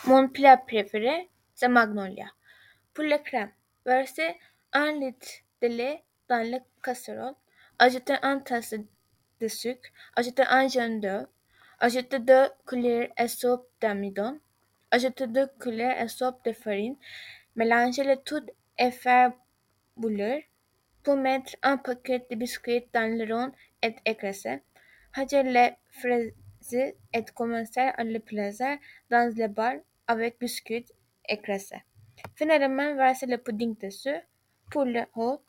Mon plat préféré, c'est Magnolia. Pour la crème, versez 1 litre de lait dans la casserole, ajoutez une tasse de sucre, ajoutez un jaune d'œuf, ajoutez 2 cuillères à soupe d'amidon, ajoutez 2 cuillères à soupe de farine, mélangez le tout et faire bouillir. Pour mettre un paquet de biscuits dans le rond et écraser, rangez les fraises et commencez à les placer dans le bol avec biscuits écrasés. Finalement, versez le pudding dessus. Pour le haut,